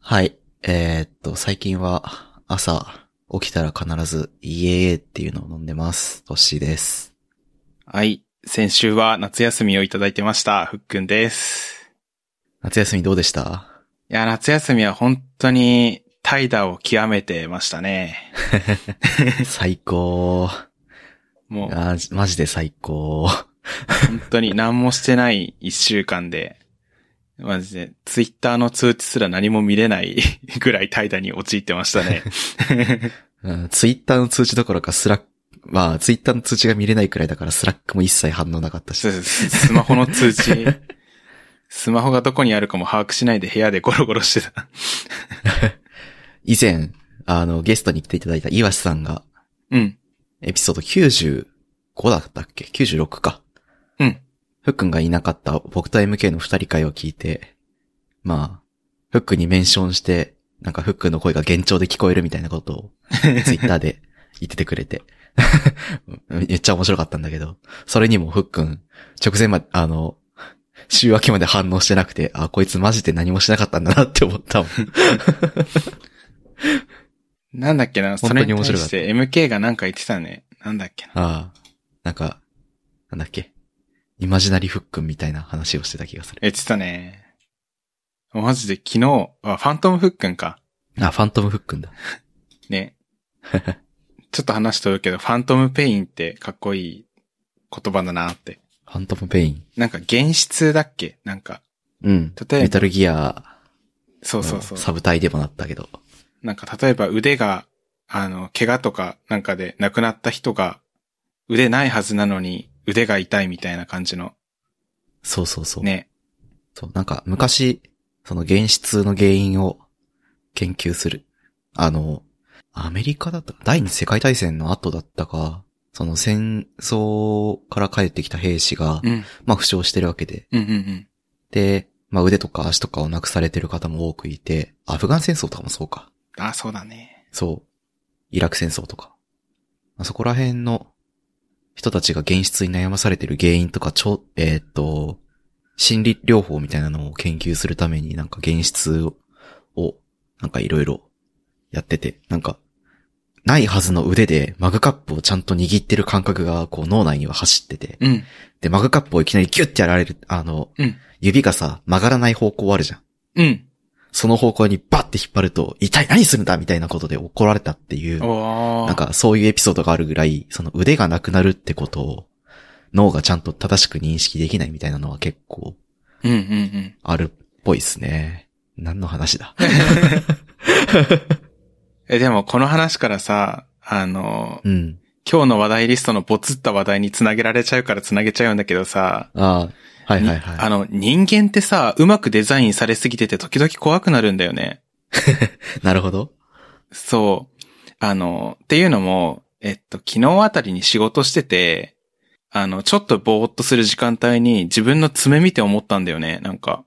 はい。最近は朝起きたら必ずイエーっていうのを飲んでます。トッシーです。 はい。先週は夏休みをいただいてました。ふっくんです。 夏休みどうでした？ いや、夏休みは本当に怠惰を極めてましたね。 最高。 もう、 マジで最高。 本当に何もしてない一週間で、マジでツイッターの通知すら何も見れないぐらい怠惰に陥ってましたね。 ツイッターの通知どころかツイッターの通知が見れないくらいだからスラックも一切反応なかったし。 そうです。スマホの通知、スマホがどこにあるかも把握しないで部屋でゴロゴロしてた。 以前、ゲストに来ていただいた岩瀬さんが、 うん。 エピソード95だったっけ ?96 か。 うん。 ふっくんがいなかった僕と MK の二人会を聞いて、ふっくんにメンションして、なんかふっくんの声が幻聴で聞こえるみたいなことをツイッターで言っててくれて。めっちゃ面白かったんだけど、それにもふっくん、直前週明けまで反応してなくて、こいつマジで何もしなかったんだなって思ったもん。 なんだっけな、それに対して MK がなんか言ってたね。なんだっけな。 なんだっけ。イマジナリふっくんみたいな話をしてた気がする。 言ってたね。マジで昨日、ファントムフックンか。 ファントムフックンだ。 ね。ちょっと話しとるけど、ファントムペインってかっこいい言葉だなって。 ファントムペイン。 なんか現実だっけなんか。 うん。 例えばメタルギア。 そう。 サブ隊でもなったけど。 なんか例えば腕が、怪我とかなんかで亡くなった人が、腕ないはずなのに腕が痛いみたいな感じの。 そう。 ね。 そう、なんか昔、その現実の原因を研究する。アメリカだった第二次世界大戦の後だったか、その戦争から帰ってきた兵士が、負傷してるわけで。で、腕とか足とかをなくされてる方も多くいて、アフガン戦争とかもそうか。 そうだね。 そう。イラク戦争とか。そこら辺の人たちが現実に悩まされてる原因とか、心理療法みたいなのを研究するためになんか現実をなんかいろいろやってて、なんかないはずの腕でマグカップをちゃんと握ってる感覚がこう脳内には走ってて、で、マグカップをいきなりギュッてやられる、指がさ、曲がらない方向あるじゃん。その方向にバッて引っ張ると、痛い、何するんだみたいなことで怒られたっていう、なんかそういうエピソードがあるぐらい、その腕がなくなるってことを、脳がちゃんと正しく認識できないみたいなのは結構、あるっぽいですね。何の話だでもこの話からさ、今日の話題リストのボツった話題につなげられちゃうからつなげちゃうんだけどさ、 はい。 人間ってさ、うまくデザインされすぎてて時々怖くなるんだよね。 なるほど。 そう。っていうのも、昨日あたりに仕事してて、ちょっとぼーっとする時間帯に自分の爪見て思ったんだよね、なんか。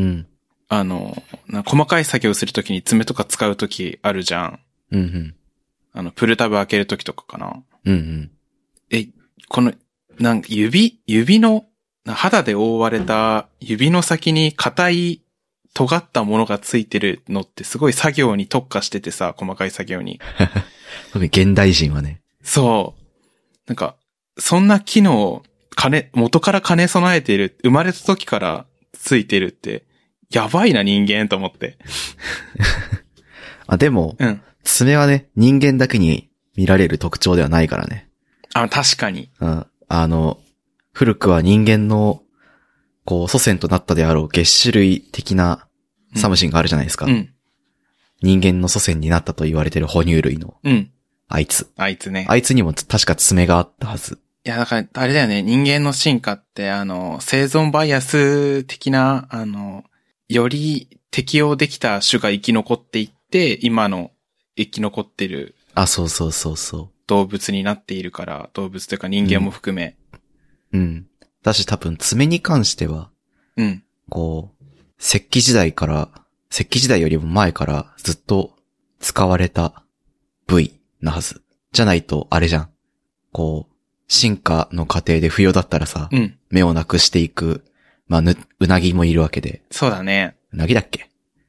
細かい作業するときに爪とか使うときあるじゃん。プルタブ開けるときとかかな。この、指の、肌で覆われた指の先に硬い尖ったものがついてるのってすごい作業に特化しててさ、細かい作業に。 特に現代人はね。 そう。なんか、そんな機能、元から兼ね備えている、生まれた時からついてるって、やばいな人間と思って。 でも、爪はね、人間だけに見られる特徴ではないからね。 確かに。 古くは人間の、こう、祖先となったであろう月種類的なサムシンがあるじゃないですか。人間の祖先になったと言われてる哺乳類の。あいつね。あいつにも確か爪があったはず。 いや、だから、あれだよね、人間の進化って、生存バイアス的な、より適応できた種が生き残っていって、今の生き残ってる。 そう。 動物になっているから、動物というか人間も含め。 だし多分爪に関しては、こう、石器時代よりも前からずっと使われた部位なはず。じゃないと、あれじゃん。こう、進化の過程で不要だったらさ、目をなくしていく、うなぎもいるわけで。 そうだね。 うなぎだっけ？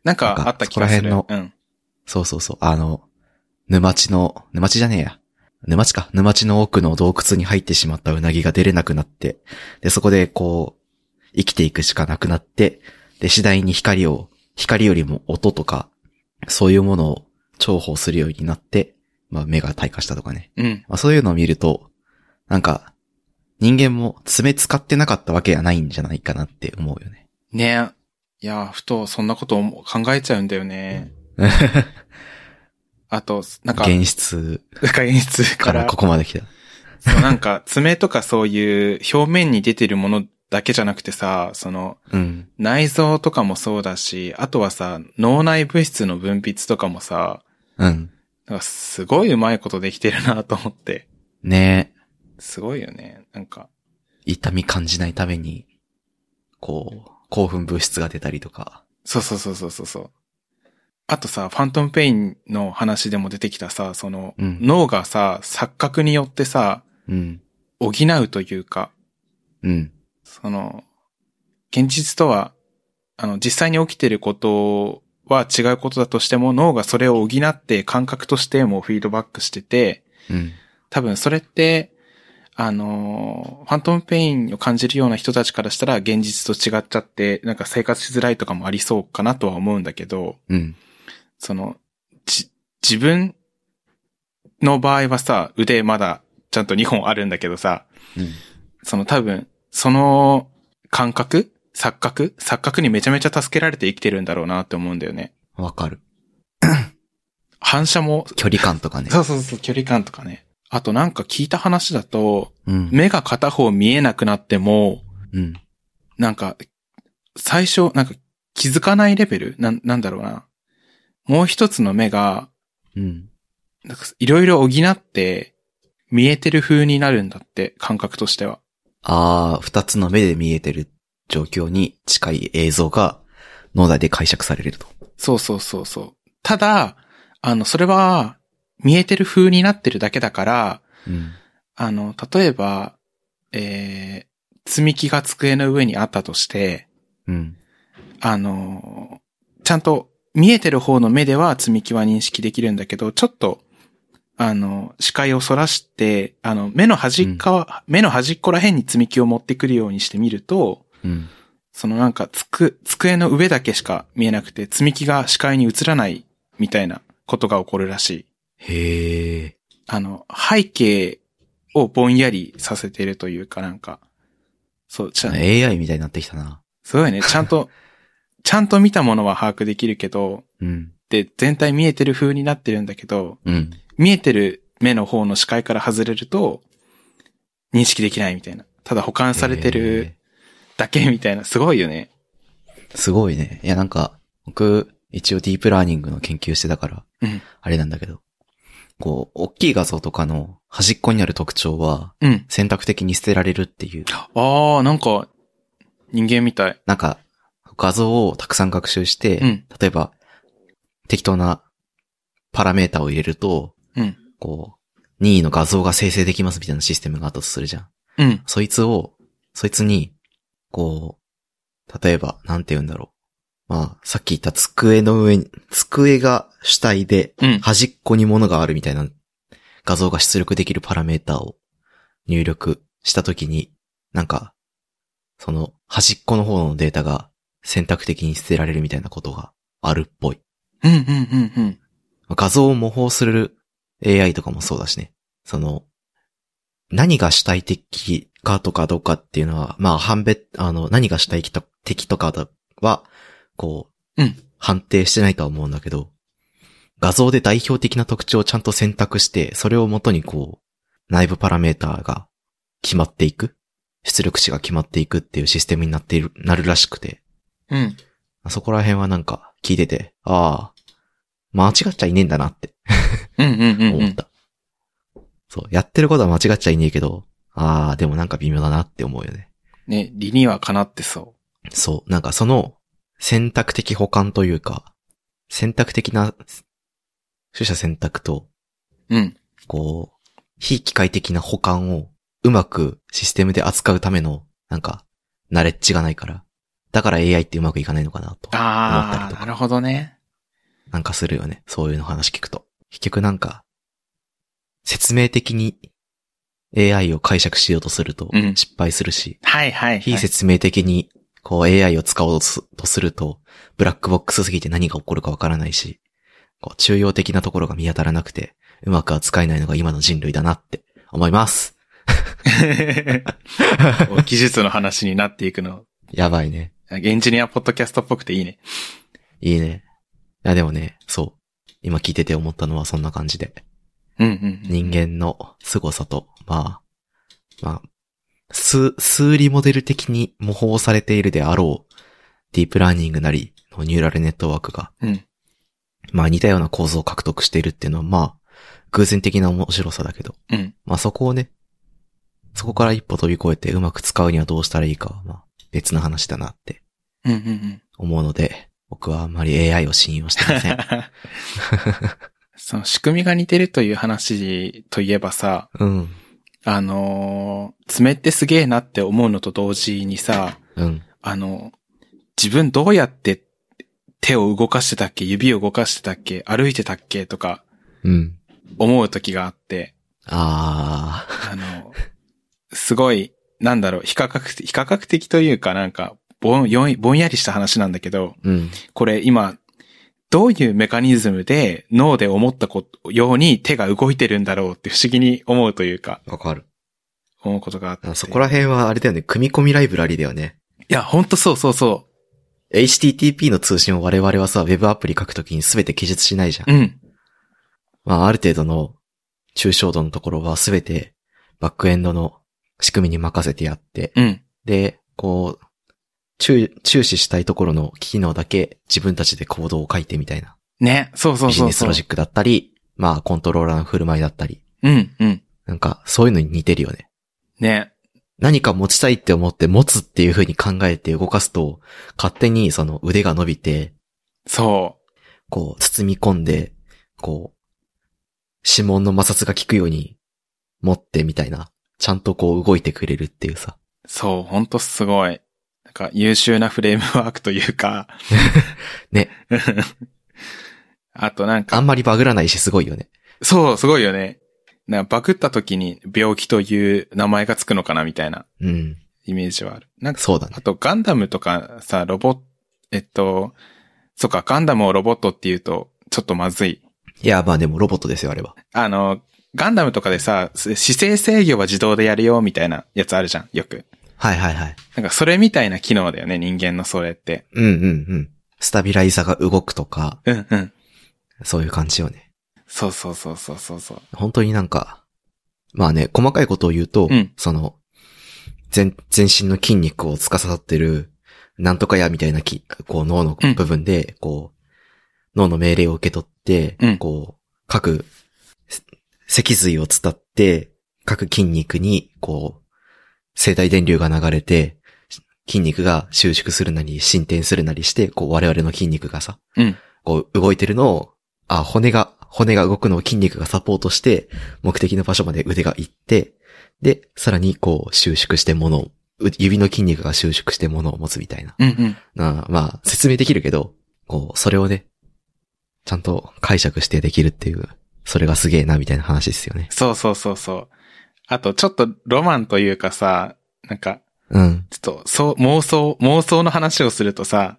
なんかあった気がする。 そこら辺の、そうそうそう、沼地じゃねえや。沼地の奥の洞窟に入ってしまったウナギが出れなくなって、で、そこでこう、生きていくしかなくなって、で、次第に光よりも音とか、そういうものを重宝するようになって、まあ目が退化したとかね。まあそういうのを見ると、なんか、人間も爪使ってなかったわけじゃないんじゃないかなって思うよね。 ねえ。いや、ふとそんなことを考えちゃうんだよね。あと、なんか。 現実からここまで来た。 そう、なんか、爪とかそういう表面に出てるものだけじゃなくてさ、内臓とかもそうだし、あとはさ、脳内物質の分泌とかもさ、なんかすごいうまいことできてるなと思って。 ねえ。 すごいよね。なんか。 痛み感じないために、こう、興奮物質が出たりとか。 そう。あとさ、ファントムペインの話でも出てきたさ、脳がさ、錯覚によってさ、補うというか、現実とは、実際に起きてることは違うことだとしても、脳がそれを補って感覚としてもフィードバックしてて、多分それって、ファントムペインを感じるような人たちからしたら現実と違っちゃって、なんか生活しづらいとかもありそうかなとは思うんだけど、自分の場合はさ、腕まだちゃんと2本あるんだけどさ、多分、その感覚錯覚にめちゃめちゃ助けられて生きてるんだろうなって思うんだよね。 わかる。 反射も。 距離感とかね。 そう、距離感とかね。あとなんか聞いた話だと、目が片方見えなくなっても、なんか、最初、なんか気づかないレベルなんだろうな。もう一つの目が、いろいろ補って見えてる風になるんだって、感覚としては。 二つの目で見えてる状況に近い映像が脳内で解釈されると。 そう。ただ、それは見えてる風になってるだけだから、例えば、積み木が机の上にあったとして、ちゃんと見えてる方の目では積み木は認識できるんだけど、ちょっと、視界をそらして、目の端っこら辺に積み木を持ってくるようにしてみると、なんか机の上だけしか見えなくて、積み木が視界に映らないみたいなことが起こるらしい。 へー。 背景をぼんやりさせてるというかなんか、そう、 AI みたいになってきたな。 すごいね。ちゃんと見たものは把握できるけど、で、全体見えてる風になってるんだけど、見えてる目の方の視界から外れると、認識できないみたいな。ただ保管されてるだけみたいな。すごいよね。 すごいね。いやなんか、僕、一応ディープラーニングの研究してたから、あれなんだけど、こう、大きい画像とかの端っこにある特徴は、選択的に捨てられるっていう。 なんか、人間みたい。 なんか、画像をたくさん学習して、例えば、適当なパラメータを入れると、こう、任意の画像が生成できますみたいなシステムがあったとするじゃん。そいつに、こう、例えば、なんて言うんだろう。まあ、さっき言った机が主体で、端っこに物があるみたいな画像が出力できるパラメータを入力したときに、なんか、その端っこの方のデータが選択的に捨てられるみたいなことがあるっぽい。画像を模倣する AI とかもそうだしね。何が主体的かとかどうかっていうのは、まあ何が主体的とかは、こう、判定してないとは思うんだけど、画像で代表的な特徴をちゃんと選択して、それをもとにこう、内部パラメーターが決まっていく。出力値が決まっていくっていうシステムになるらしくて。そこら辺はなんか聞いてて、間違っちゃいねえんだなって。思った。そう、やってることは間違っちゃいねえけど、でもなんか微妙だなって思うよね。 ね、理にはかなってそう。 そう、なんかその選択的補完というか、選択的な取捨選択と、こう、非機械的な補完をうまくシステムで扱うための、なんか、ナレッジがないから、 だから AI ってうまくいかないのかなと思ったりとか。 ああ、なるほどね。 なんかするよね。そういうの話聞くと。結局なんか、説明的に AI を解釈しようとすると失敗するし、 はいはい、はい。 非説明的にこう AI を使おうとすると、ブラックボックスすぎて何が起こるかわからないし、こう中庸的なところが見当たらなくて、うまく扱えないのが今の人類だなって思います。 技術の話になっていくの。 やばいね。 エンジニアポッドキャストっぽくていいね。 いいね。いやでもね、そう。今聞いてて思ったのはそんな感じで。人間の凄さと、数理モデル的に模倣されているであろう、ディープラーニングなりのニューラルネットワークが、似たような構造を獲得しているっていうのは、偶然的な面白さだけど、そこをね、そこから一歩飛び越えてうまく使うにはどうしたらいいかは、別の話だなって、思うので、僕はあんまり AI を信用してません。 その仕組みが似てるという話といえばさ、爪ってすげえなって思うのと同時にさ、自分どうやって手を動かしてたっけ、指を動かしてたっけ、歩いてたっけとか、思う時があって、すごい、比較的というかなんか、ぼんやりした話なんだけど、これ今、どういうメカニズムで脳で思ったように手が動いてるんだろうって不思議に思うというか。 わかる。 思うことがあって。 そこら辺はあれだよね、組み込みライブラリだよね。 いや、ほんとそうそうそう。 HTTP の通信を我々はさ、ウェブアプリ書くときに全て記述しないじゃん。ある程度の抽象度のところは全てバックエンドの仕組みに任せてやって、で、こう、注視したいところの機能だけ自分たちでコードを書いてみたいな。 ね、そうそうそうそう。 ビジネスロジックだったり、コントローラーの振る舞いだったり。なんか、そういうのに似てるよね。 ね。 何か持ちたいって思って持つっていう風に考えて動かすと、勝手にその腕が伸びて、 そう。 こう、包み込んで、こう、指紋の摩擦が効くように持ってみたいな。ちゃんとこう動いてくれるっていうさ。 そう、ほんとすごい。なんか優秀なフレームワークというか。 ね。 あとなんか。 あんまりバグらないしすごいよね。 そう、すごいよね。なんかバグった時に病気という名前がつくのかなみたいな。イメージはある。なんかそうだね。 あとガンダムとかさ、そっか、ガンダムをロボットって言うとちょっとまずい。 いや、でもロボットですよ、あれは。 ガンダムとかでさ、姿勢制御は自動でやるよみたいなやつあるじゃん、よく。 はいはいはい。 なんかそれみたいな機能だよね、人間のそれって。 スタビライザが動くとか。そういう感じよね。 そう。 本当になんか、細かいことを言うと、その、全身の筋肉を司ってる、なんとかやみたいなこう脳の部分で、こう、脳の命令を受け取って、こう、各、脊髄を伝って、各筋肉に、こう、生体電流が流れて、筋肉が収縮するなり、伸展するなりして、こう、我々の筋肉がさ、こう、動いてるのを、骨が動くのを筋肉がサポートして、目的の場所まで腕が行って、で、さらにこう、収縮して指の筋肉が収縮して物を持つみたいな。説明できるけど、こう、それをね、ちゃんと解釈してできるっていう、それがすげえな、みたいな話ですよね。 そう。あと、ちょっとロマンというかさ、なんか、ちょっと、妄想の話をするとさ、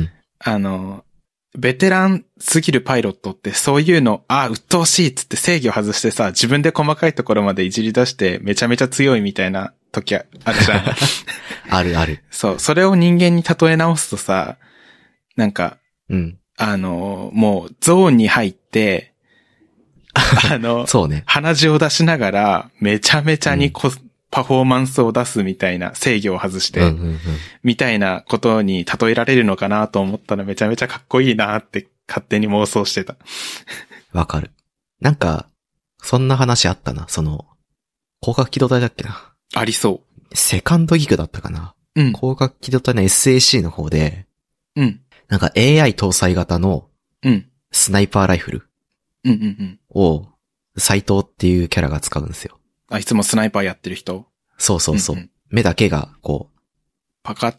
ベテランすぎるパイロットってそういうの、鬱陶しいっつって制御外してさ、自分で細かいところまでいじり出してめちゃめちゃ強いみたいな時あるじゃん。 ある。 そう、それを人間に例え直すとさ、なんか、もうゾーンに入って、 そうね。 鼻血を出しながら、めちゃめちゃにパフォーマンスを出すみたいな、制御を外して、みたいなことに例えられるのかなと思ったらめちゃめちゃかっこいいなって勝手に妄想してた。 わかる。なんか、そんな話あったな。その、光学機動隊だっけな。 ありそう。 セカンドギグだったかな。光学機動隊の SAC の方で、なんか AI 搭載型の、スナイパーライフル。を、斎藤っていうキャラが使うんですよ。 いつもスナイパーやってる人？ そう。目だけが、こう。 パカって。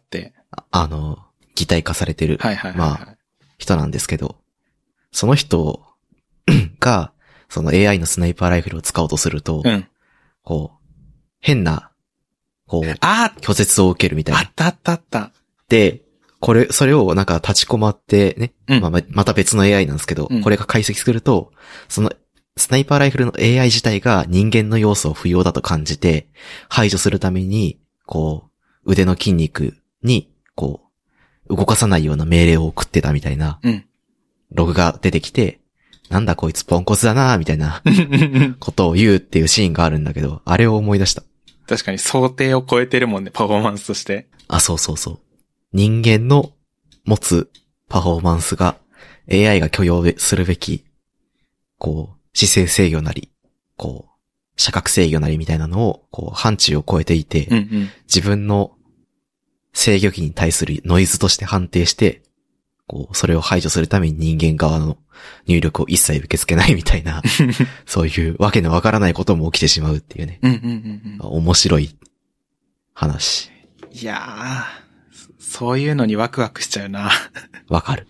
擬態化されてる、 はいはいはい、 まあ、人なんですけど、その人が、その AI のスナイパーライフルを使おうとすると、 うん。 こう、変な、こう、拒絶を受けるみたいな。 あったあったあった。 で、それをなんか立ち込まってね、うん、また別の AI なんですけど、うん、これが解析すると、そのスナイパーライフルの AI 自体が人間の要素を不要だと感じて、排除するために、こう、腕の筋肉に、こう、動かさないような命令を送ってたみたいな、ログが出てきて、なんだこいつポンコツだなみたいなことを言うっていうシーンがあるんだけど、あれを思い出した。 確かに想定を超えてるもんね、パフォーマンスとして。 あ、そうそうそう。人間の持つパフォーマンスが AI が許容するべき、こう、姿勢制御なり、こう、射角制御なりみたいなのを、こう、範疇を超えていて、自分の制御機に対するノイズとして判定して、こう、それを排除するために人間側の入力を一切受け付けないみたいな、そういうわけのわからないことも起きてしまうっていうね。面白い話。 いやー、そういうのにワクワクしちゃうな。 わかる。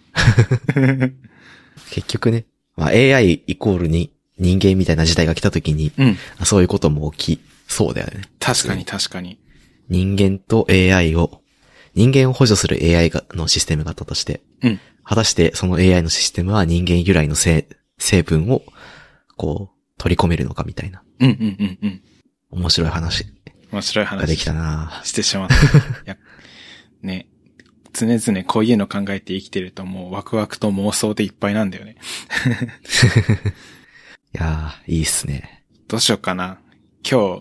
結局ね、まあ、AI イコールに人間みたいな時代が来た時に、そういうことも起きそうだよね。 確かに確かに。 人間を補助する AI のシステムがあったとして、果たしてその AI のシステムは人間由来の成分を、こう、取り込めるのかみたいな。面白い話。ができたなしてしまった。いや、ね。常々こういうの考えて生きてるともうワクワクと妄想でいっぱいなんだよね。 いやー、いいっすね。 どうしようかな。今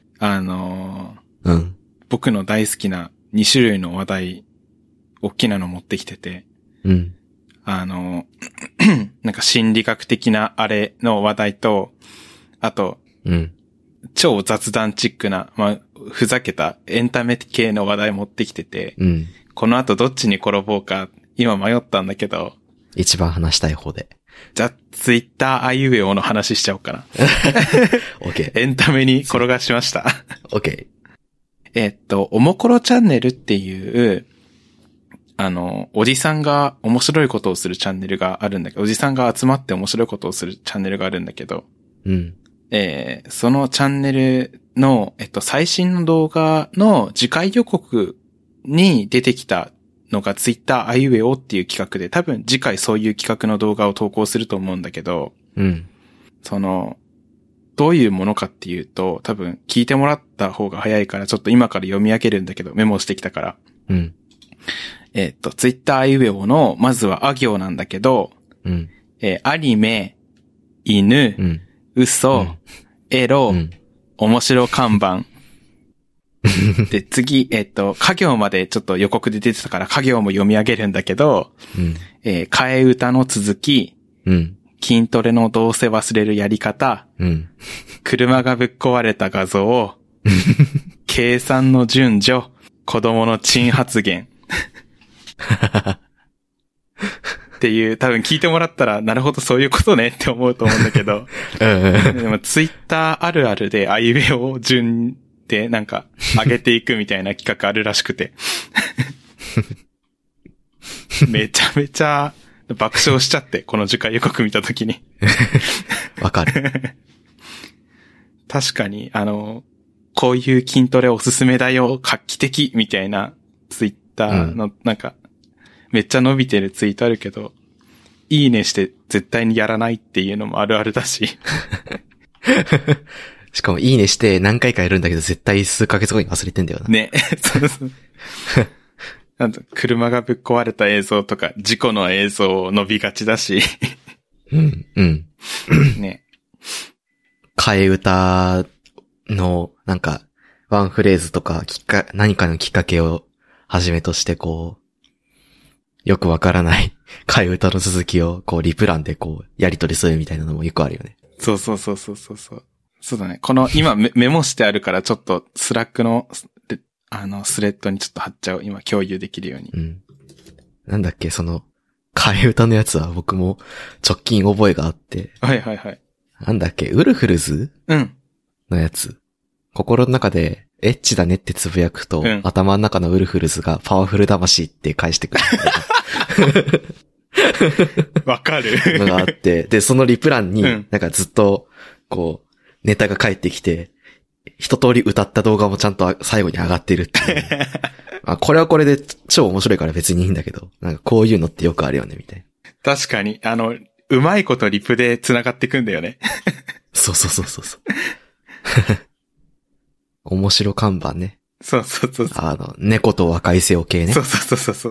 日、僕の大好きな2種類の話題、大きなの持ってきてて、なんか心理学的なあれの話題と、あと、超雑談チックな、まあ、ふざけたエンタメ系の話題持ってきてて、この後どっちに転ぼうか、今迷ったんだけど、 一番話したい方で。 じゃあ、ツイッターあいうえおの話しちゃおうかな。 OK。 エンタメに転がしました。 OK。 おもころチャンネルっていう、おじさんが面白いことをするチャンネルがあるんだけど、おじさんが集まって面白いことをするチャンネルがあるんだけど、そのチャンネルの、最新の動画の次回予告に出てきたのがツイッターあいうえおっていう企画で、多分次回そういう企画の動画を投稿すると思うんだけど、どういうものかっていうと、多分聞いてもらった方が早いから、ちょっと今から読み上げるんだけど、メモしてきたから。ツイッターあいうえおの、まずはあ行なんだけど、アニメ、犬、嘘、エロ、面白看板。で、次、家行までちょっと予告で出てたから家行も読み上げるんだけど、替え歌の続き、筋トレのどうせ忘れるやり方、車がぶっ壊れた画像、計算の順序、子供の珍発言。っていう、多分聞いてもらったら、なるほどそういうことねって思うと思うんだけど、でもツイッターあるあるであいうえお順でなんか上げていくみたいな企画あるらしくて。めちゃめちゃ爆笑しちゃって、この次回予告見たときに。 わかる。 確かに、こういう筋トレおすすめだよ、画期的みたいなツイッターのなんか、めっちゃ伸びてるツイートあるけど、いいねして絶対にやらないっていうのもあるあるだし。 しかもいいねして何回かやるんだけど絶対数ヶ月後に忘れてんだよな。 ね。そうそう。なんと車がぶっ壊れた映像とか事故の映像伸びがちだし。ね。 替え歌のなんかワンフレーズとか何かのきっかけをはじめとしてこう、よくわからない替え歌の続きをこうリプランでこうやり取りするみたいなのもよくあるよね。 そう。そうだね。この今メモしてあるからちょっとスラックのスレッドにちょっと貼っちゃう。今共有できるように。 なんだっけ、その替え歌のやつは僕も直近覚えがあって。 はい。 なんだっけ、ウルフルズのやつ。心の中でエッチだねってつぶやくと、 うん、 頭の中のウルフルズがパワフル魂って返してくる。 わかる。 のがあって、で、そのリプ欄に、なんかずっと、こう、ネタが返ってきて、一通り歌った動画もちゃんと最後に上がってるっていう。まあ、これはこれで超面白いから別にいいんだけど、なんかこういうのってよくあるよね、みたいな。 確かに、うまいことリプで繋がってくんだよね。 そう。面白看板ね。 そう。 猫と若いせよ系ね。 そう。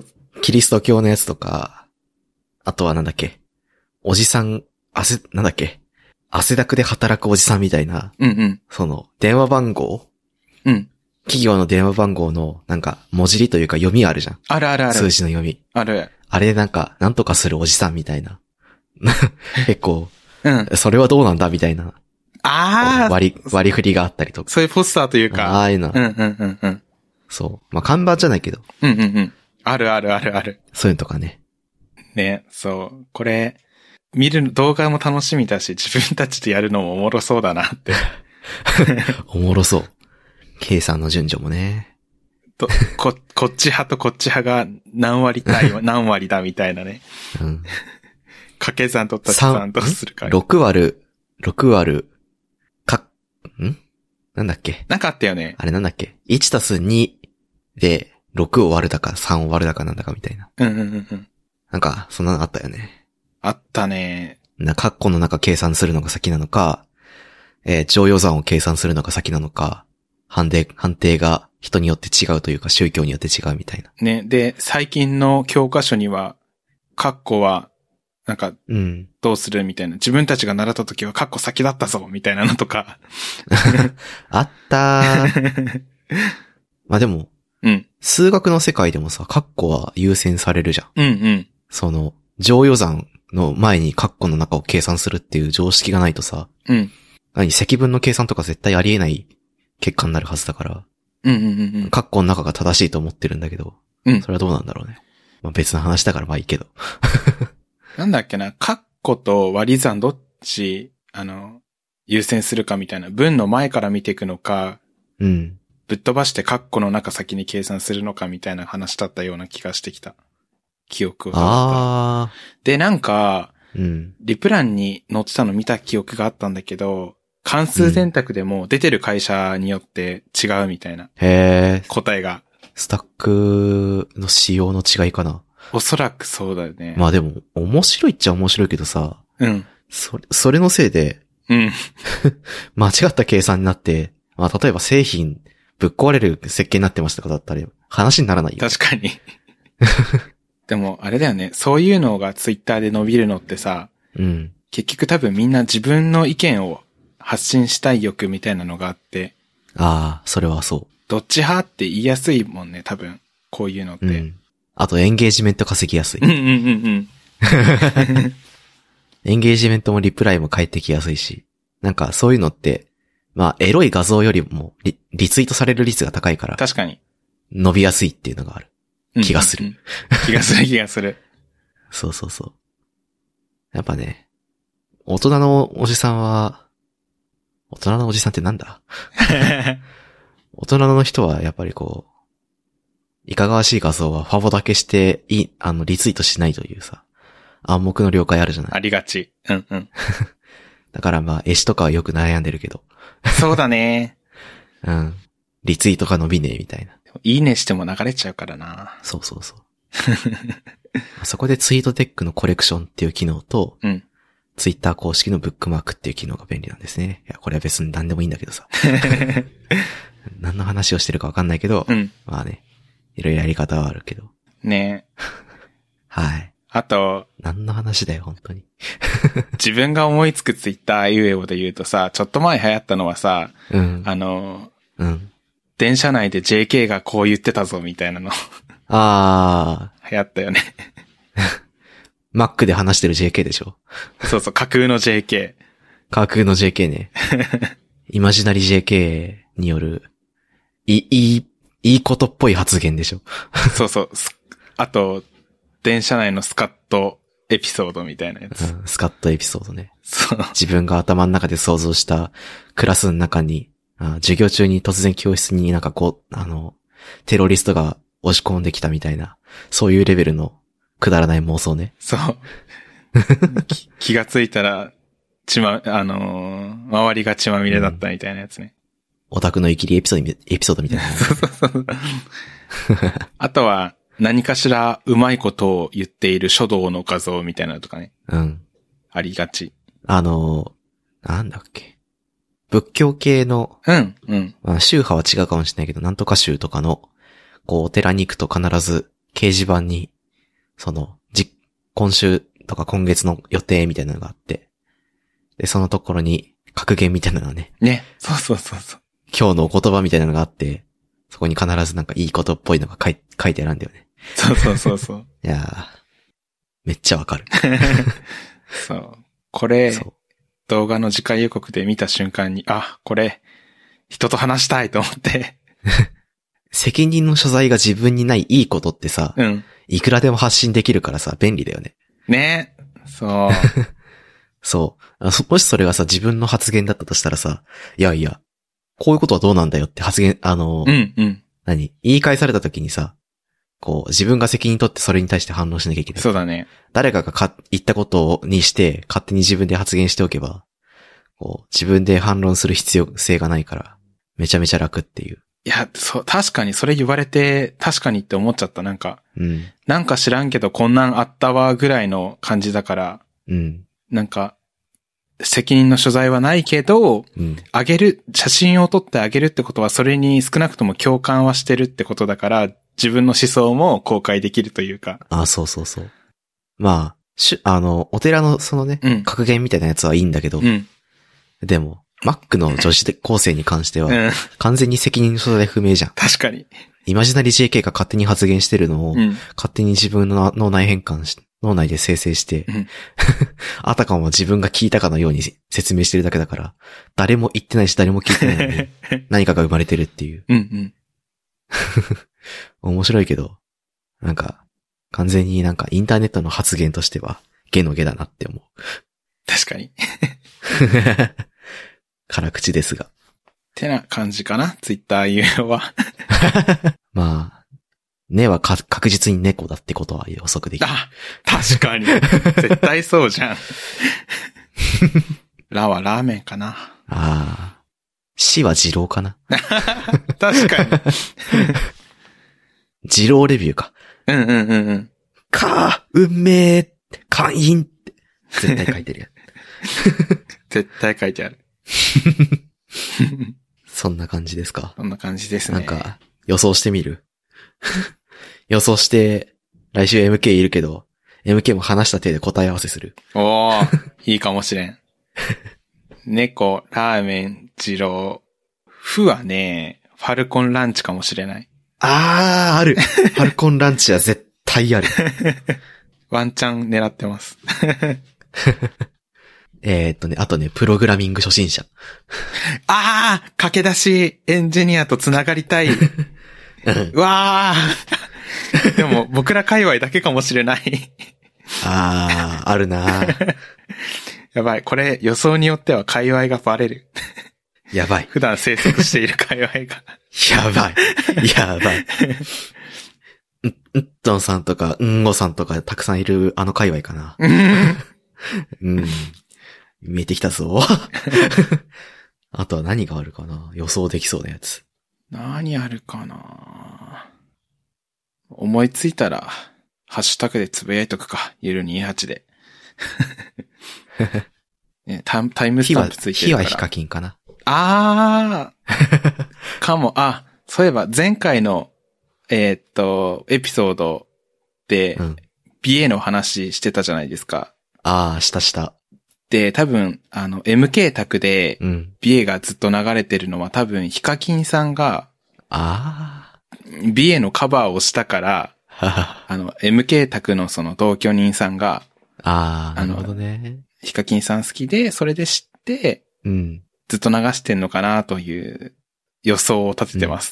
キリスト教のやつとか、あとはなんだっけ。おじさん、なんだっけ。汗だくで働くおじさんみたいな。その、電話番号企業の電話番号の、なんか、文字りというか読みあるじゃん。 ある。 数字の読み。 ある。 あれなんか、なんとかするおじさんみたいな。結構、それはどうなんだみたいな。割り振りがあったりとか。 そういうポスターというか。 ああいうの。そう。まあ、看板じゃないけど。 ある。 そういうのとかね。 ね、そう。これ、動画も楽しみだし、自分たちでやるのもおもろそうだなって。 おもろそう。計算の順序もね。 こっち派とこっち派が何割だみたいなね。掛け算と足し算とするから。 6割、なんだっけ。 なかったよね。 あれなんだっけ。1たす2で6を割るだか3を割るだかなんだかみたいな。なんか、そんなのあったよね。 あったね。 カッコの中計算するのが先なのか、乗用算を計算するのが先なのか、判定が人によって違うというか宗教によって違うみたいな。 ね。で、最近の教科書には、カッコは、なんか、どうするみたいな。自分たちが習った時はカッコ先だったぞみたいなのとか。 あったー。まあでも、数学の世界でもさ、カッコは優先されるじゃん。その、乗用算の前にカッコの中を計算するっていう常識がないとさ、積分の計算とか絶対ありえない結果になるはずだから、カッコの中が正しいと思ってるんだけど、それはどうなんだろうね。まあ別の話だからまあいいけど。 なんだっけな、カッコと割り算どっち、優先するかみたいな、文の前から見ていくのか、ぶっ飛ばしてカッコの中先に計算するのかみたいな話だったような気がしてきた。記憶を。で、なんか、リプランに載ってたの見た記憶があったんだけど、関数選択でも出てる会社によって違うみたいな。答えが。 スタックの仕様の違いかな。 おそらくそうだよね。 まあでも、面白いっちゃ面白いけどさ。それのせいで、間違った計算になって、まあ例えば製品ぶっ壊れる設計になってましたかだったら話にならないよ。 確かに。でも、あれだよね。そういうのがツイッターで伸びるのってさ、結局多分みんな自分の意見を発信したい欲みたいなのがあって。 それはそう。 どっち派って言いやすいもんね、多分。こういうのって。 あと、エンゲージメント稼ぎやすい。エンゲージメントもリプライも返ってきやすいし。なんか、そういうのって、まあ、エロい画像よりもリツイートされる率が高いから。 確かに。 伸びやすいっていうのがある。気がする。 気がする。 そう。やっぱね、大人のおじさんってなんだ大人の人はやっぱりこう、いかがわしい画像はファボだけしてリツイートしないというさ、暗黙の了解あるじゃない。 ありがち。 だからまあ、絵師とかはよく悩んでるけど。 そうだね。 リツイートが伸びねえみたいな。 いいねしても流れちゃうからな。 そう。そこでツイートテックのコレクションっていう機能と、ツイッター公式のブックマークっていう機能が便利なんですね。いや、これは別に何でもいいんだけどさ。何の話をしてるかわかんないけど、まあね、いろいろやり方はあるけど。 ねはい。 あと、 何の話だよ、本当に。 自分が思いつくツイッター UA で言うとさ、ちょっと前流行ったのはさ、電車内で JK がこう言ってたぞみたいなの。流行ったよね。 Mac で話してる JK でしょ。 そう、架空の JK。 架空の JK ね。イマジナリ JK による、いいことっぽい発言でしょ。 そう。あと、電車内のスカットエピソードみたいなやつ。 スカットエピソードね。 そう。 自分が頭の中で想像したクラスの中に、 授業中に突然教室になんかテロリストが押し込んできたみたいな、そういうレベルのくだらない妄想ね。 そう。気がついたら、周りが血まみれだったみたいなやつね。 オタクのイキリエピソードみたいな。そうあとは、何かしらうまいことを言っている書道の画像みたいなのとかね。 うん。 ありがち。 なんだっけ。仏教系の、宗派は違うかもしれないけど、なんとか宗とかの、お寺に行くと必ず掲示板に、今週とか今月の予定みたいなのがあって、で、そのところに格言みたいなのがね。 ね。そう。 今日のお言葉みたいなのがあって、そこに必ずなんかいいことっぽいのが書いてあるんだよね。 そう。 いやー、めっちゃわかる。 そう。これ、動画の次回予告で見た瞬間に、これ、人と話したいと思って。 責任の所在が自分にないいいことってさ、いくらでも発信できるからさ、便利だよね。 ね。そう。 そう。もしそれがさ、自分の発言だったとしたらさ、いや、こういうことはどうなんだよって発言、言い返された時にさ、自分が責任取ってそれに対して反応しなきゃいけない。 そうだね。 誰かが言ったことにして、勝手に自分で発言しておけば、自分で反論する必要性がないから、めちゃめちゃ楽っていう。 いや、確かにそれ言われて、確かにって思っちゃった。なんか知らんけどこんなんあったわぐらいの感じだから、なんか、責任の所在はないけど、写真を撮ってあげるってことはそれに少なくとも共感はしてるってことだから、自分の思想も公開できるというか。 そう。まあ、お寺の格言みたいなやつはいいんだけど、でも、Mac の女子高生に関しては、完全に責任の所在不明じゃん。 確かに。 イマジナリ JK が勝手に発言してるのを、勝手に自分の脳内で生成して、あたかも自分が聞いたかのように説明してるだけだから、誰も言ってないし誰も聞いてないのに、何かが生まれてるっていう。面白いけど、なんか、完全になんかインターネットの発言としては、下の下だなって思う。 確かに。 辛口ですが。 てな感じかな、ツイッター言うのは。 まあ、ねは確実に猫だってことは予測できる。 確かに。絶対そうじゃん。ラはラーメンかな。 死は二郎かな。 確かに。 二郎レビューか。運命、会員って。絶対書いてるやつ。絶対書いてある。 そんな感じですか。 そんな感じですね。 なんか、予想してみる予想して、来週 MK いるけど、MK も話した手で答え合わせする。 いいかもしれん。猫、ラーメン、二郎。フはね、ファルコンランチかもしれない。 ある。ファルコンランチは絶対ある。 ワンチャン狙ってます。 あとね、プログラミング初心者。 駆け出しエンジニアとつながりたい。わー。でも、僕ら界隈だけかもしれない。 あるな。 やばい。これ、予想によっては界隈がバレる。 やばい。 普段生息している界隈が。 やばい。っとんさんとか、ごさんとかたくさんいるあの界隈かな。見えてきたぞ。あとは何があるかな、予想できそうなやつ。 何あるかな、思いついたら、ハッシュタグでつぶやいとくか。ゆる28で。ね、タイムスタンプついてるから。 火はヒカキンかな。 かも。そういえば前回の、エピソードで、美瑛の話してたじゃないですか。 した。 で、多分、MK 宅で、美瑛がずっと流れてるのは多分、ヒカキンさんが、美瑛のカバーをしたから、MK 宅のその同居人さんが、 なるほどね。 ヒカキンさん好きで、それで知って、ずっと流してんのかなという予想を立ててます。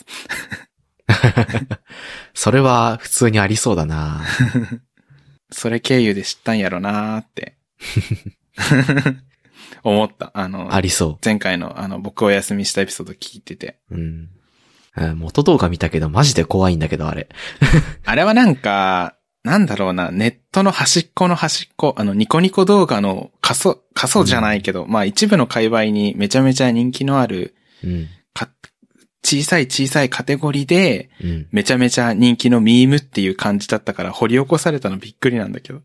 それは普通にありそうだな。 それ経由で知ったんやろなーって。 思った。 ありそう。 前回の僕お休みしたエピソード聞いてて。 うん。元動画見たけど、マジで怖いんだけど、あれ。 あれはなんか、なんだろうな、ネットの端っこの端っこ、ニコニコ動画の過疎じゃないけど、まあ一部の界隈にめちゃめちゃ人気のある、小さいカテゴリーで、めちゃめちゃ人気のミームっていう感じだったから掘り起こされたのびっくりなんだけど。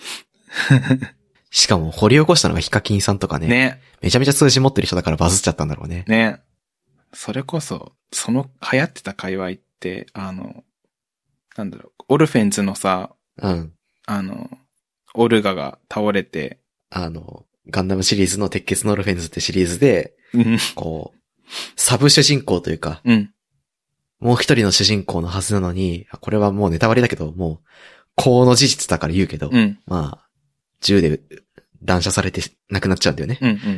しかも掘り起こしたのがヒカキンさんとかね。 ね。 めちゃめちゃ通信持ってる人だからバズっちゃったんだろうね。 ね。それこそ、流行ってた界隈って、なんだろう、オルフェンズのさ、オルガが倒れて、 ガンダムシリーズの鉄血のオルフェンズってシリーズで、こう、サブ主人公というか、もう一人の主人公のはずなのに、これはもうネタバレだけど、もう、公の事実だから言うけど、まあ、銃で乱射されて亡くなっちゃうんだよね。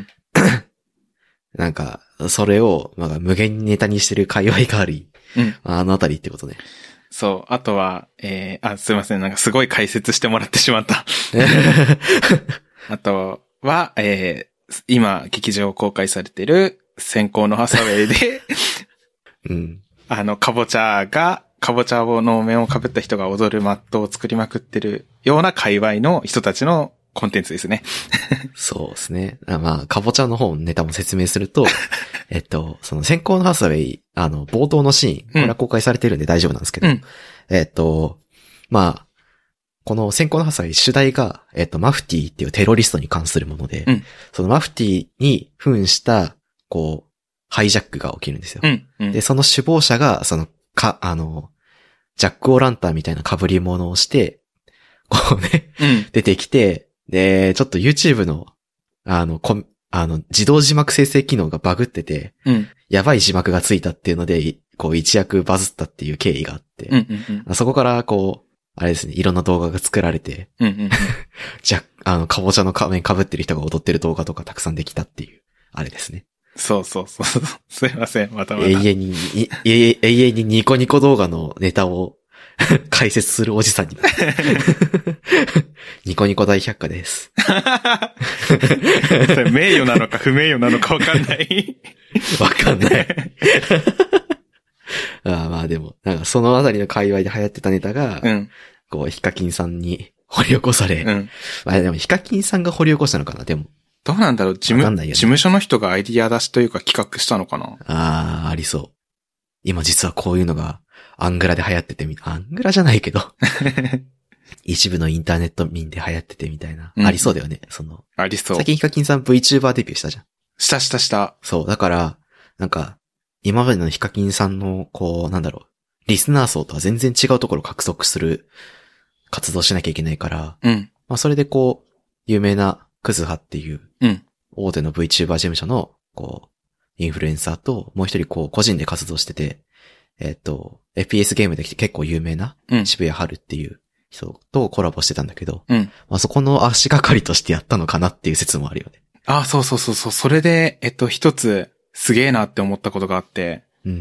なんか、それを、まあ、無限にネタにしてる界隈があり、あのあたりってことね。 そう。あとは、すいません。なんかすごい解説してもらってしまった。あとは、今、劇場公開されてる、先行のハサウェイで、カボチャの面を被った人が踊るマットを作りまくってるような界隈の人たちのコンテンツですね。 そうですね。まあ、カボチャの方のネタも説明すると、その先行のハサウェイ、冒頭のシーン、これは公開されてるんで大丈夫なんですけど、まあ、この先行のハサウェイ主題が、マフティっていうテロリストに関するもので、そのマフティに扮した、こう、ハイジャックが起きるんですよ。で、その首謀者が、ジャック・オー・ランタンみたいな被り物をして、こうね、出てきて、で、ちょっと YouTube の、自動字幕生成機能がバグってて、やばい字幕がついたっていうので、こう一躍バズったっていう経緯があって、そこからこう、あれですね、いろんな動画が作られて、カボチャの仮面被ってる人が踊ってる動画とかたくさんできたっていう、あれですね。 そう。すいません、また。 永遠にニコニコ動画のネタを解説するおじさんに。ニコニコ大百科です。 それ名誉なのか不名誉なのかわかんない。 わかんない。まあでも、なんかそのあたりの界隈で流行ってたネタが、こう、ヒカキンさんに掘り起こされ、まあでもヒカキンさんが掘り起こしたのかな、でも。 どうなんだろう、事務所の人がアイディア出しというか企画したのかな。 ありそう。今実はこういうのがアングラで流行っててアングラじゃないけど。一部のインターネット民で流行っててみたいな。ありそうだよね、 ありそう。 最近ヒカキンさん VTuber デビューしたじゃん。 した。 そう、だから、なんか、今までのヒカキンさんの、こう、なんだろう、リスナー層とは全然違うところを獲得する活動しなきゃいけないから、まあそれでこう、有名なクズハっていう、大手の VTuber 事務所の、こう、インフルエンサーと、もう一人こう、個人で活動してて、FPS ゲームで結構有名な、渋谷春っていう人とコラボしてたんだけど、まあそこの足がかりとしてやったのかなっていう説もあるよね。 そう。それで、一つ、すげえなって思ったことがあって、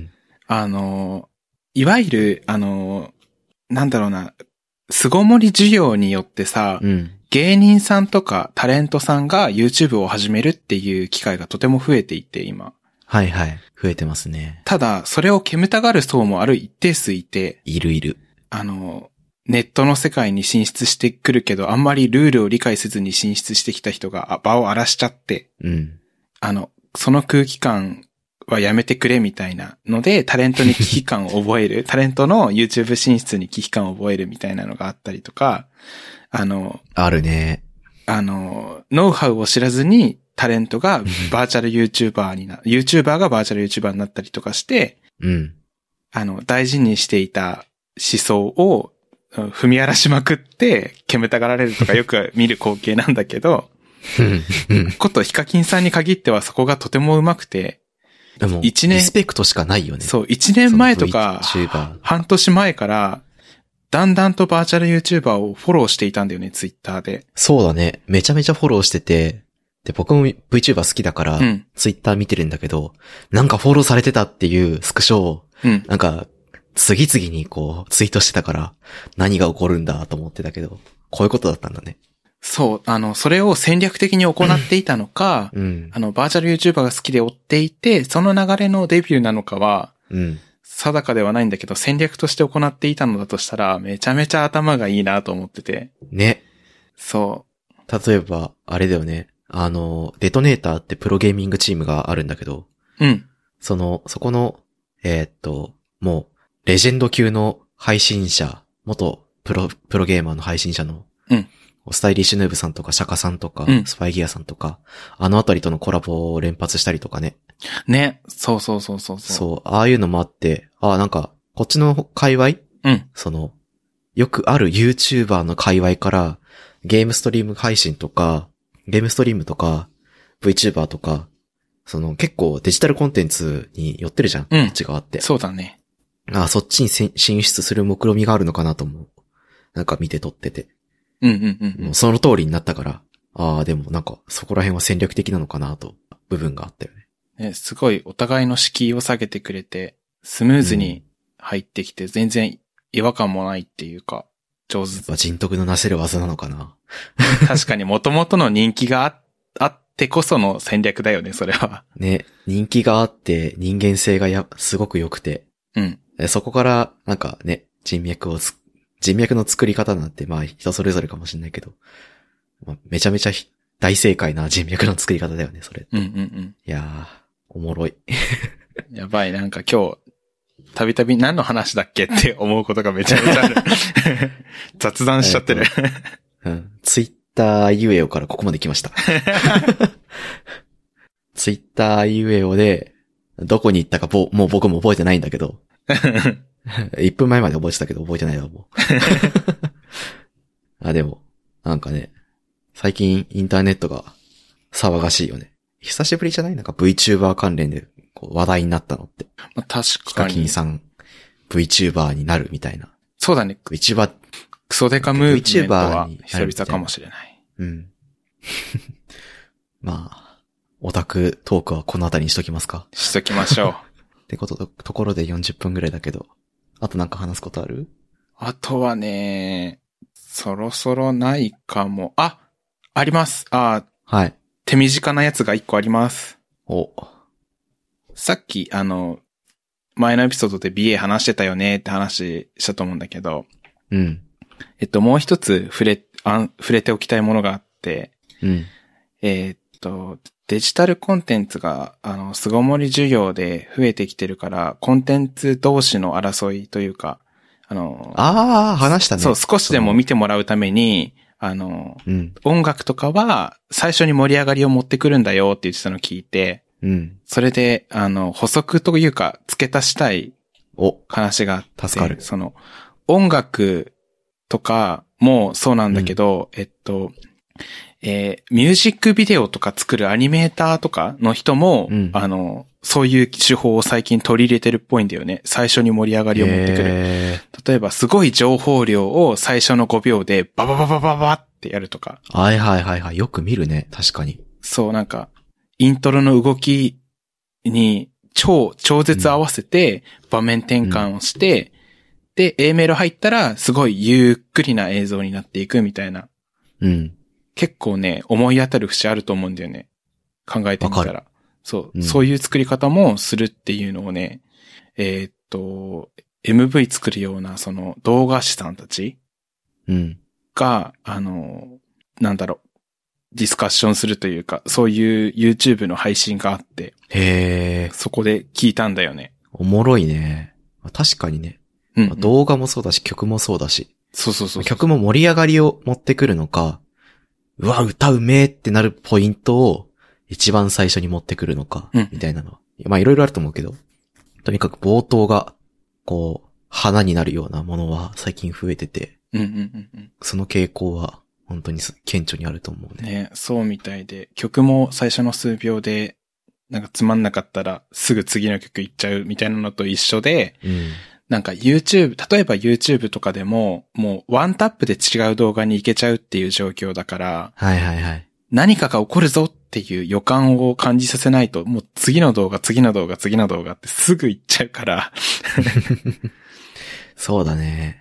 いわゆる、なんだろうな、巣ごもり需要によってさ、芸人さんとかタレントさんが YouTube を始めるっていう機会がとても増えていて、今。 はいはい。増えてますね。 ただ、それを煙たがる層もある一定数いて、 いる。 ネットの世界に進出してくるけど、あんまりルールを理解せずに進出してきた人が場を荒らしちゃって、その空気感はやめてくれみたいなので、タレントに危機感を覚える、タレントの YouTube 進出に危機感を覚えるみたいなのがあったりとか、 あるね。 ノウハウを知らずにタレントがバーチャル YouTuber がバーチャル YouTuber になったりとかして、大事にしていた思想を踏み荒らしまくって煙たがられるとかよく見る光景なんだけど、ことヒカキンさんに限ってはそこがとても上手くて、 でも、リスペクトしかないよね。 そう、1年前とか、半年前から、だんだんとバーチャル YouTuber をフォローしていたんだよね、ツイッターで。 そうだね。めちゃめちゃフォローしてて、で、僕も VTuber 好きだから、ツイッター見てるんだけど、なんかフォローされてたっていうスクショを、なんか、次々にこう、ツイートしてたから、何が起こるんだと思ってたけど、こういうことだったんだね。 そう、それを戦略的に行っていたのか、 うん、 バーチャル YouTuber が好きで追っていて、その流れのデビューなのかは、 うん、 定かではないんだけど、戦略として行っていたのだとしたら、めちゃめちゃ頭がいいなと思ってて。 ね。 そう。 例えば、あれだよね。デトネーターってプロゲーミングチームがあるんだけど、 うん。 そこの、もう、レジェンド級の配信者、元プロゲーマーの配信者の、 うん。 スタイリッシュヌーブさんとか、シャカさんとか、 うん、 スパイギアさんとか、あのあたりとのコラボを連発したりとかね。 ね。そう。 そう、ああいうのもあって、なんか、こっちの界隈、 うん。 よくある YouTuber の界隈から、ゲームストリーム配信とか、ゲームストリームとか、VTuber とか、結構デジタルコンテンツに寄ってるじゃん。 うん。 こっち側って。 そうだね。 そっちに進出する目論みがあるのかなと思う。なんか見て撮ってて。 うん。 もうその通りになったから、でもなんかそこら辺は戦略的なのかなと、部分があったよね。 ね、すごいお互いの敷居を下げてくれて、スムーズに入ってきて、全然違和感もないっていうか、上手。 人徳のなせる技なのかな。 確かに元々の人気があってこその戦略だよね、それは。 ね、人気があって人間性がすごく良くて。 うん。 そこから、なんかね、人脈の作り方なんて、人それぞれかもしれないけど、めちゃめちゃ大正解な人脈の作り方だよね、それ。 うん。 いやー、おもろい。 やばい、なんか今日、たびたび何の話だっけって思うことがめちゃめちゃある。雑談しちゃってる。 うん。ツイッターゆえおからここまで来ました。ツイッターゆえおで、どこに行ったかもう僕も覚えてないんだけど、1分前まで覚えてたけど覚えてないわ、もう。でも、なんかね、最近インターネットが騒がしいよね。久しぶりじゃない？なんか VTuber 関連で話題になったのって。 確かに。 ヒカキンさん VTuber になるみたいな。 そうだね。 VTuber、 クソデカムーブメントは久々かもしれない。 うん。オタクトークはこのあたりにしときますか。 しときましょう。 ってところで40分ぐらいだけど、あとなんか話すことある？ あとはね、そろそろないかも。あります。はい。手短なやつが1個あります。さっき、前のエピソードで BA 話してたよねって話したと思うんだけど、 うん。 もう一つ触れておきたいものがあって、 うん。 デジタルコンテンツが、巣ごもり需要で増えてきてるから、コンテンツ同士の争いというか、 話したね。 そう、少しでも見てもらうために、音楽とかは最初に盛り上がりを持ってくるんだよって言ってたのを聞いて、 うん。 それで、補足というか、付け足したい話があって、 助かる。 音楽とかもそうなんだけど、ミュージックビデオとか作るアニメーターとかの人も、そういう手法を最近取り入れてるっぽいんだよね。最初に盛り上がりを持ってくる。例えば、すごい情報量を最初の5秒でババババババってやるとか。 はい。よく見るね。確かに。 そう、なんか、イントロの動きに超絶合わせて場面転換をして、で、A メロ入ったらすごいゆっくりな映像になっていくみたいな。 うん。 結構ね、思い当たる節あると思うんだよね。考えてみたら。そういう作り方もするっていうのをね、MV 作るような、動画師さんたちが、なんだろう、ディスカッションするというか、そういう YouTube の配信があって、そこで聞いたんだよね。 おもろいね。確かにね。動画もそうだし、曲もそうだし。 そう。 曲も盛り上がりを持ってくるのか、うわ、歌うめーってなるポイントを一番最初に持ってくるのか、みたいなのは。いろいろあると思うけど、とにかく冒頭が、花になるようなものは最近増えてて、その傾向は本当に顕著にあると思うね。 ね、そうみたいで、曲も最初の数秒で、なんかつまんなかったらすぐ次の曲行っちゃうみたいなのと一緒で、なんか YouTube、例えば YouTube とかでも、もうワンタップで違う動画に行けちゃうっていう状況だから、何かが起こるぞっていう予感を感じさせないと、もう次の動画ってすぐ行っちゃうから。 そうだね。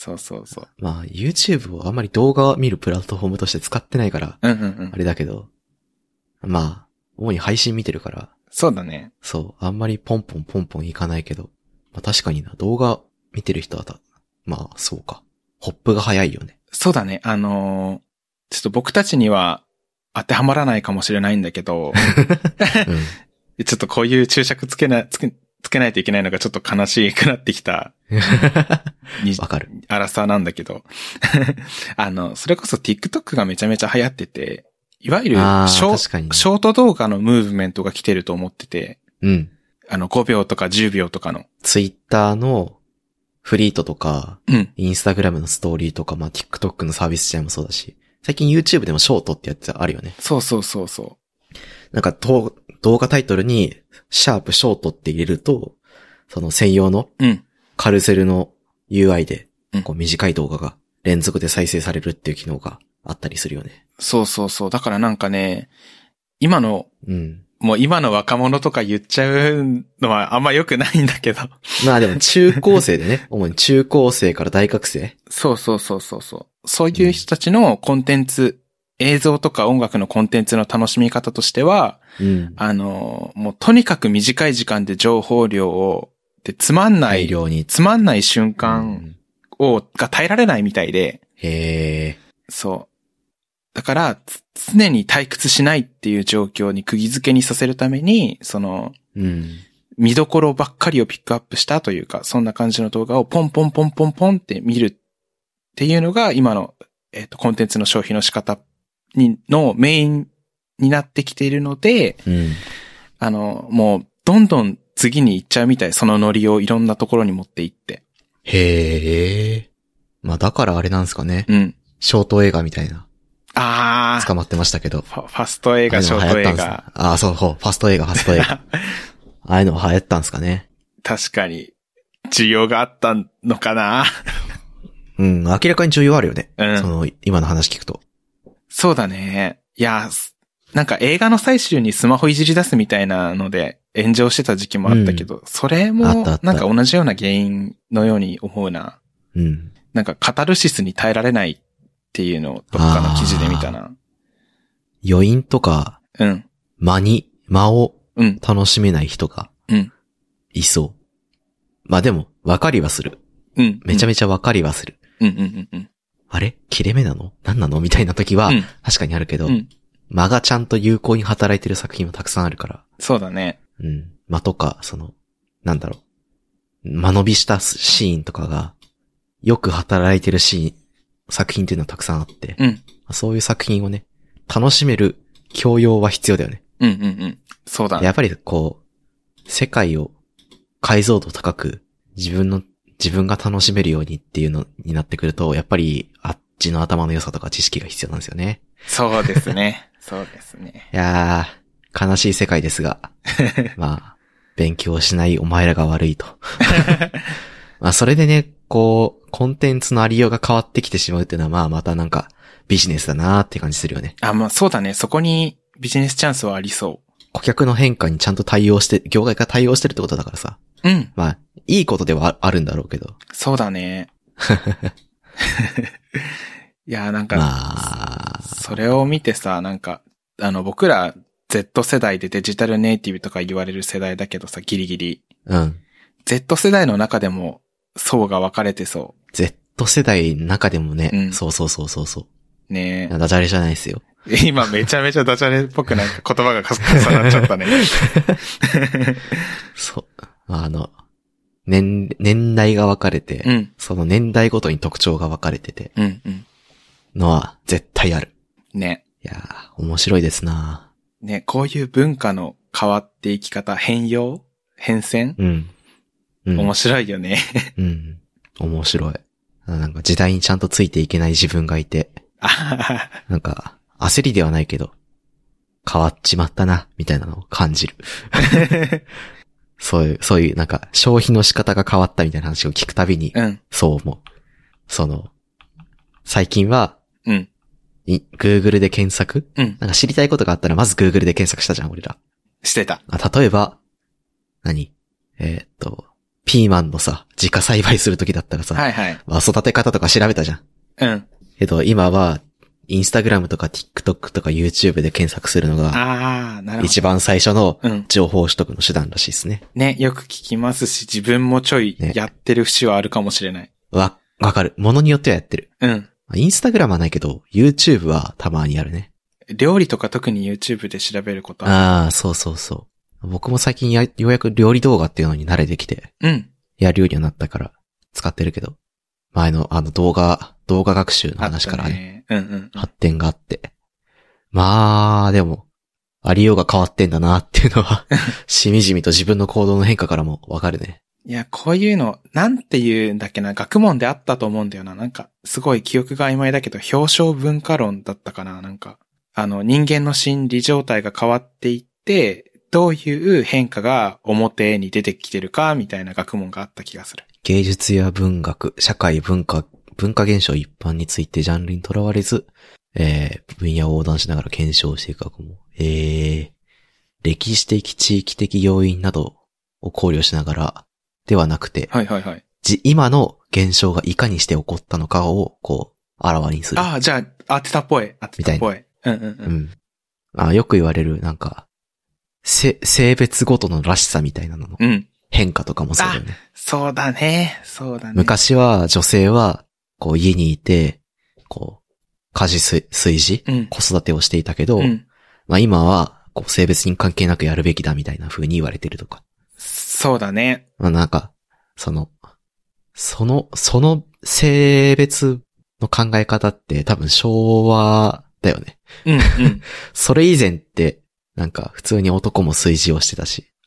そうそうそう。 まあ、YouTube をあんまり動画を見るプラットフォームとして使ってないから、あれだけど、まあ、主に配信見てるから。 そうだね。 そう、あんまりポンポンいかないけど、まあ確かにな、動画見てる人はまあ、そうか。ホップが早いよね。 そうだね。ちょっと僕たちには当てはまらないかもしれないんだけど、ちょっとこういう注釈つけないといけないのがちょっと悲しくなってきた。 わかる。 荒さなんだけど。それこそ TikTok がめちゃめちゃ流行ってて、いわゆるショート動画のムーブメントが来てると思ってて、 うん。 5秒とか10秒とかの。 Twitter のフリートとか、 うん。 Instagram のストーリーとか、まあ TikTok のサービス自体もそうだし、最近 YouTube でもショートってやつあるよね。 そうそうそうそう。 なんか動画タイトルに、シャープショートって入れると、その専用の、カルセルの UI で、こう短い動画が連続で再生されるっていう機能があったりするよね。 そうそうそう。だからなんかね、今の、もう今の若者とか言っちゃうのはあんま良くないんだけど。 まあでも中高生でね、主に中高生から大学生。 そうそうそうそうそう。そういう人たちのコンテンツ、映像とか音楽のコンテンツの楽しみ方としては、もうとにかく短い時間で情報量を、で、つまんない瞬間が耐えられないみたいで。 へー。 そう。だから、常に退屈しないっていう状況に釘付けにさせるために、見どころばっかりをピックアップしたというか、そんな感じの動画をポンポンポンポンポンって見るっていうのが、今の、コンテンツの消費の仕方のメインになってきているので、もう、どんどん次に行っちゃうみたい、そのノリをいろんなところに持っていって。 へー。まあだからあれなんですかね。ショート映画みたいな。捕まってましたけど。 ファスト映画、ショート映画。 そう、ファスト映画。ああいうの流行ったんですかね。 確かに、需要があったのかな。 明らかに需要あるよね。今の話聞くと。 そうだね。いや、なんか映画の最終にスマホいじり出すみたいなので炎上してた時期もあったけど、それもなんか同じような原因のように思うな。なんかカタルシスに耐えられないっていうのをどっかの記事で見たな。 余韻とか、間を楽しめない人がいそう。まあでも、わかりはする。めちゃめちゃわかりはする。あれ切れ目なの何なのみたいな時は、確かにあるけど、間がちゃんと有効に働いてる作品もたくさんあるから。 そうだね。 間とか、間延びしたシーンとかが、よく働いてる作品っていうのはたくさんあって、そういう作品をね、楽しめる教養は必要だよね。 そうだね。 やっぱり世界を解像度高く、自分が楽しめるようにっていうのになってくると、やっぱりあっちの頭の良さとか知識が必要なんですよね。 そうですね。そうですね。 いやー、悲しい世界ですが、まあ、勉強しないお前らが悪いと。まあ、それでね、コンテンツのありようが変わってきてしまうっていうのは、まあ、またなんか、ビジネスだなーって感じするよね。 まあ、そうだね。そこにビジネスチャンスはありそう。 顧客の変化にちゃんと業界が対応してるってことだからさ。まあ、いいことではあるんだろうけど。 そうだね。いや、なんか、それを見てさ、なんか、僕ら Z 世代でデジタルネイティブとか言われる世代だけどさ、ギリギリ。Z 世代の中でも層が分かれてそう。 Z 世代の中でもね、そう。 ねダジャレじゃないですよ。 今めちゃめちゃダジャレっぽくなんか言葉が重なっちゃったね。 そう。年代が分かれて、その年代ごとに特徴が分かれてて、のは絶対ある。 ね。 いやー、面白いですな。 ね、こういう文化の変わっていき方、変遷、面白いよね。 面白い。なんか時代にちゃんとついていけない自分がいて、なんか焦りではないけど、変わっちまったな、みたいなのを感じる。そういうなんか消費の仕方が変わったみたいな話を聞くたびに、そう思う。最近は、Google で検索、なんか知りたいことがあったらまず Google で検索したじゃん、俺ら。 してた。 例えば、 ピーマンのさ、自家栽培するときだったらさ、 はいはい。 まあ、育て方とか調べたじゃん。 うん。 けど、今は、インスタグラムとか TikTok とか YouTube で検索するのが、 なるほど。 一番最初の情報取得の手段らしいですね。 ね、よく聞きますし、自分もちょいやってる節はあるかもしれない。 わかる。ものによってはやってる。 うん。 インスタグラムはないけど、YouTube はたまにあるね。 料理とか特に YouTube で調べることそうそうそう。僕も最近ようやく料理動画っていうのに慣れてきて、 うん。 やるようにはなったから使ってるけど、前の動画学習の話からね、発展があって。まあ、でも、ありようが変わってんだなっていうのは、しみじみと自分の行動の変化からもわかるね。 いや、こういうの、なんて言うんだっけな、学問であったと思うんだよな。なんか、すごい記憶が曖昧だけど、表象文化論だったかな。なんか、人間の心理状態が変わっていって、どういう変化が表に出てきてるか、みたいな学問があった気がする。 芸術や文学、社会、文化現象一般についてジャンルにとらわれず、分野を横断しながら検証していく学問。歴史的、地域的要因などを考慮しながら、ではなくて、 はいはいはい。 今の現象がいかにして起こったのかを、あらわにする。 じゃあ、当てたっぽい。当てたっぽい。 よく言われる、なんか、性別ごとのらしさみたいなのの。変化とかもそうだよね。 そうだね。 昔は女性は、家にいて、家事、炊事、子育てをしていたけど、まあ今は、性別に関係なくやるべきだみたいな風に言われてるとか。 そうだね。 まあなんか、その性別の考え方って多分昭和だよね。それ以前って、なんか普通に男も炊事をしてたし。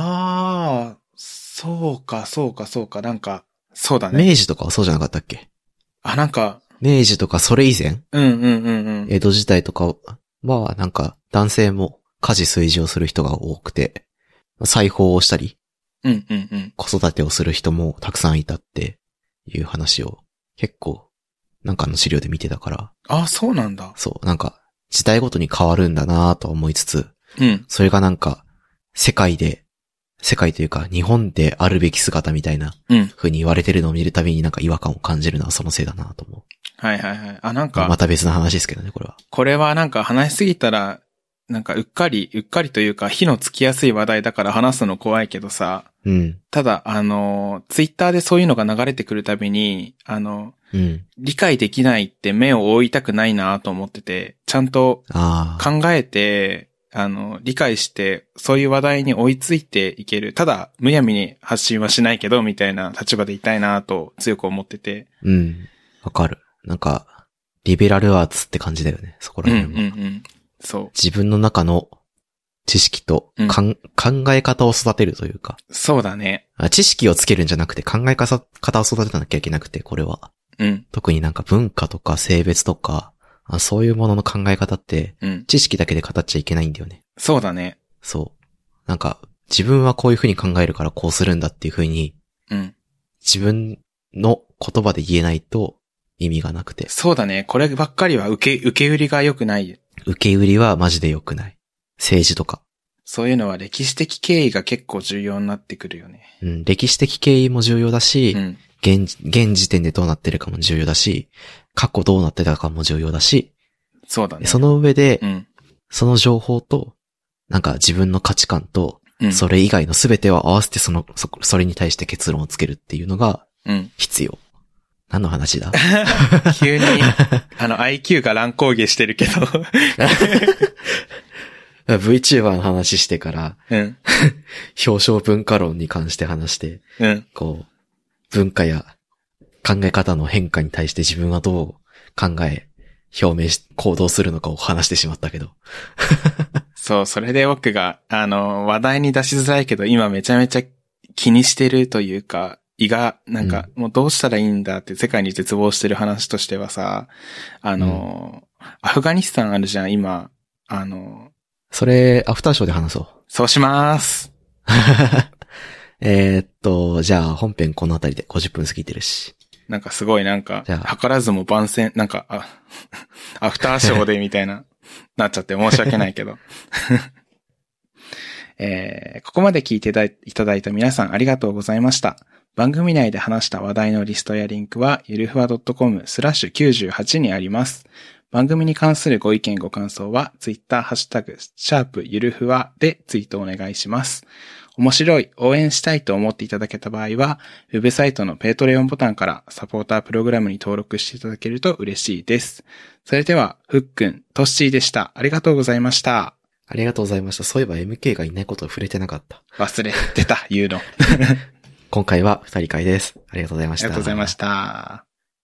そうか。なんか、そうだね。 明治とかはそうじゃなかったっけ？ なんか。 明治とかそれ以前？江戸時代とかは、なんか男性も家事炊事をする人が多くて、裁縫をしたり、子育てをする人もたくさんいたっていう話を結構、なんかの資料で見てたから。 そうなんだ。 そう、なんか時代ごとに変わるんだなと思いつつ、それがなんか世界というか日本であるべき姿みたいな風に言われてるのを見るたびになんか違和感を感じるのはそのせいだなと思う。 はいはいはい。なんか。 また別の話ですけどね、これは。 これはなんか話しすぎたら、なんかうっかりというか火のつきやすい話題だから話すの怖いけどさ。ただ、ツイッターでそういうのが流れてくるたびに、理解できないって目を覆いたくないなと思ってて、ちゃんと考えて、理解して、そういう話題に追いついていける。ただ、むやみに発信はしないけど、みたいな立場でいたいなと強く思ってて。 わかる。なんか、リベラルアーツって感じだよね、そこら辺は。 そう。 自分の中の知識と、考え方を育てるというか。 そうだね。 知識をつけるんじゃなくて考え方を育てなきゃいけなくて、これは。特になんか文化とか性別とか、そういうものの考え方って、知識だけで語っちゃいけないんだよね。 そうだね。 そう。なんか、自分はこういう風に考えるからこうするんだっていう風に、自分の言葉で言えないと意味がなくて。 そうだね。こればっかりは受け売りが良くない。 受け売りはマジで良くない。政治とか。 そういうのは歴史的経緯が結構重要になってくるよね。 歴史的経緯も重要だし、現時点でどうなってるかも重要だし、過去どうなってたかも重要だし、 そうだね。 その上で、その情報と、なんか自分の価値観と、それ以外の全てを合わせてそれに対して結論をつけるっていうのが、必要。何の話だ？ 急に、IQ が乱高下してるけど。 VTuber の話してから、表象文化論に関して話して、文化や考え方の変化に対して自分はどう考え、表明し、行動するのかを話してしまったけど。 そう、それで僕が、話題に出しづらいけど、今めちゃめちゃ気にしてるというか、なんか、もうどうしたらいいんだって世界に絶望してる話としてはさ、アフガニスタンあるじゃん、今、 それ、アフターショーで話そう。 そうしまーす。 じゃあ本編このあたりで50分過ぎてるし。 なんかすごいなんか、図らずも番宣、なんか、アフターショーでみたいな、なっちゃって申し訳ないけど。 ここまで聞いていただいた皆さんありがとうございました。番組内で話した話題のリストやリンクは、ゆるふわ .com/98 にあります。番組に関するご意見ご感想は、ツイッターハッシュタグ、#ゆるふわでツイートお願いします。面白い、応援したいと思っていただけた場合は、ウェブサイトのペイトレオンボタンからサポータープログラムに登録していただけると嬉しいです。それでは、ふっくん、トッシーでした。ありがとうございました。 ありがとうございました。そういえば MK がいないことを触れてなかった。 忘れてた、言うの。 今回は2人会です。ありがとうございました。 ありがとうございました。